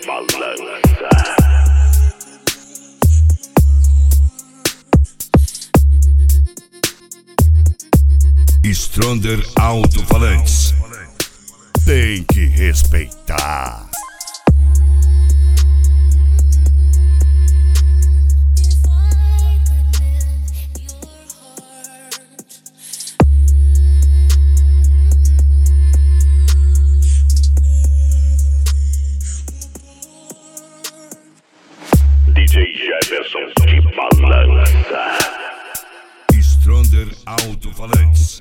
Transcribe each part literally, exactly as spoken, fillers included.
balança. Stronger Alto-Falantes. Tem que respeitar. D J Jefferson que balança. Stronger Alto-Falantes.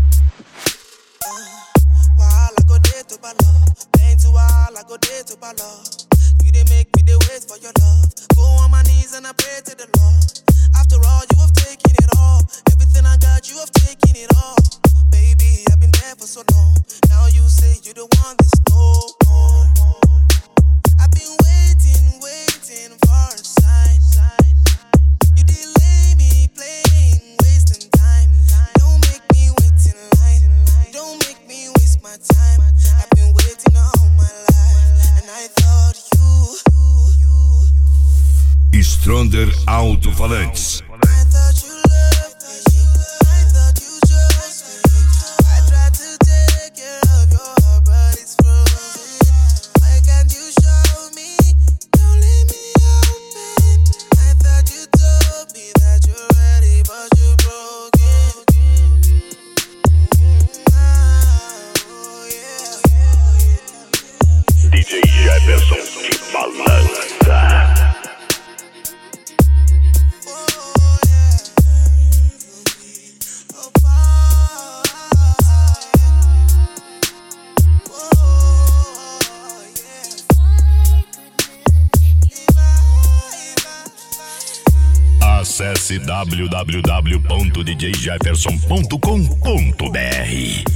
I go there to balo. You didn't make me the wait for your love. Go on my knees and I pray to the Lord. After all, you have taken it all. Everything I got, you have taken it all. Baby, I've been there for so long. Now you say you don't want this no more. I've been waiting, waiting for a sign. You delay me playing, wasting time. Don't make me wait in line. Don't make me waste my time. I've been waiting all my life, and I thought you, you, you. Stronger Alto-Falantes. I thought you loved me. I thought you chose me. I tried to take care of your heart, but it's frozen. Why can't you show me? Don't leave me open. I thought you told me that you're ready, but you're broken. D J Jefferson que balança. Acesse w w w ponto d j jefferson ponto com ponto b r.